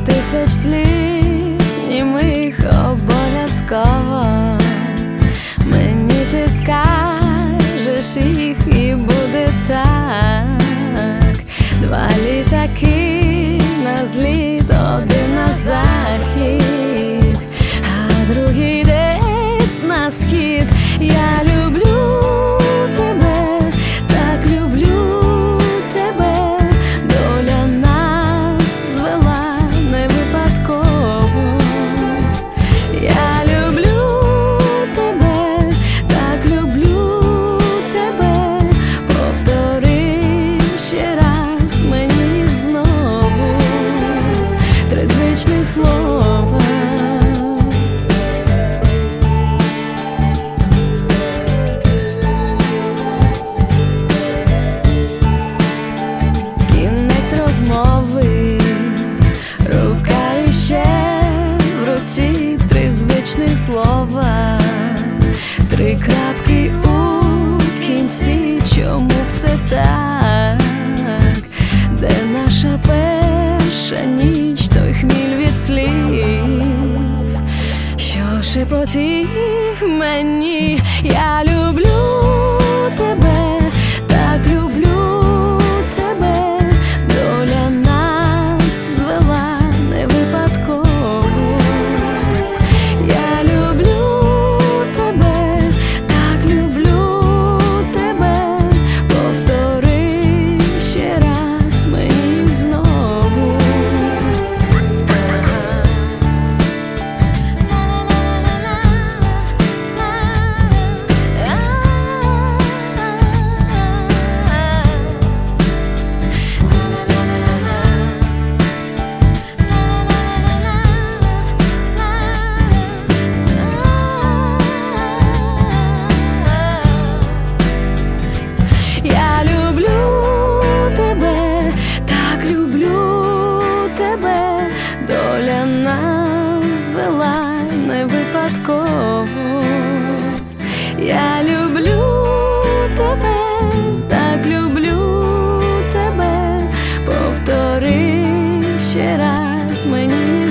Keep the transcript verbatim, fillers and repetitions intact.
тисяч слів німих обов'язково мені ти скажеш їх, і буде так. Два літаки на зліт, один на захід, а другий десь на схід. Я люблю тебе, так люблю тебе, доля нас звела не випадково. Я люблю тебе, так люблю тебе, повтори ще раз мені знову три звичних слова. Розмови, рука іще в руці, три звичних слова, три крапки у кінці. Чому все так? Де наша перша ніч, той хміль від слів, що шепотів мені? Я люблю тебе, так люблю. Доля нас звела не випадково. Я люблю тебе, так люблю тебе, повтори ще раз мені.